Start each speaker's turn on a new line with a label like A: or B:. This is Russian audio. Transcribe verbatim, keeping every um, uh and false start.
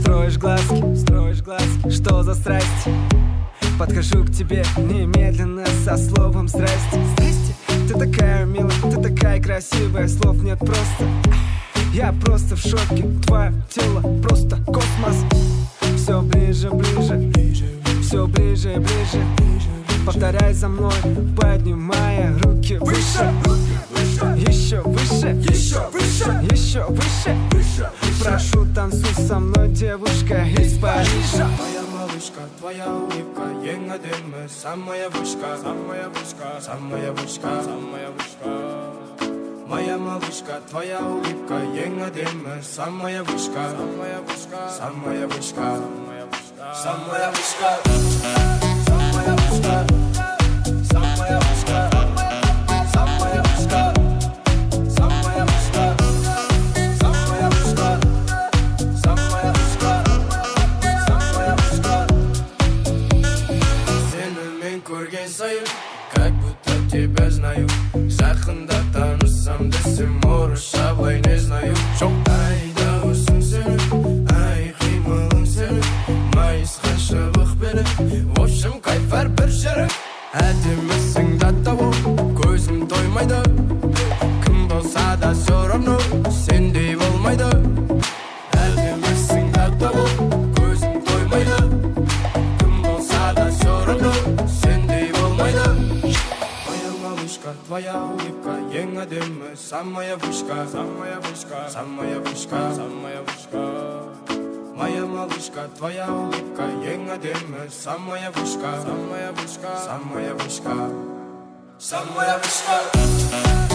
A: Строишь глазки, строишь глазки, что за страсть? Подхожу к тебе немедленно со словом здрасте. Здрасте. Ты такая милая, ты такая красивая, слов нет просто. Я просто в шоке, твое тело просто космос. Все ближе, ближе, все ближе и ближе. Повторяй за мной, поднимая руки выше. Еще выше, еще выше, еще выше. Прошу, танцуй со мной, девушка из Парижа.
B: Моя малышка, твоя улыбка, ең әдемі, самая вышка, самая вышка, самая вышка, самая вышка. Моя малышка, твоя улыбка, ең әдемі, самая вышка, самая вышка, самая вышка, самая вышка, самая вышка, самая вышка, самая вышка, самая вышка, самая вышка, самая вышка, самая вышка. Сені мен көрген сайын, как будто тебя знаю. Жақында танысам десем, орысша былай не знаю. Ай, дауысың сені, ай, қимылың сені, майысқан шыбық бері, в общем, кайф әр бір жері. Әдемісің даттау, көзім тоймайды, кім болса да все равно, сендей болмайды. Әдемісің даттау, көзім тоймайды, кім болса да все равно, сендей болмайды. Моя малышка, твоя улыбка, ең әдемі, самая вышка, самая вышка, самая вышка, самая вышка. Моя малышка, твоя улыбка, ең әдемі, самая вышка, самая вышка, самая вышка, самая вышка.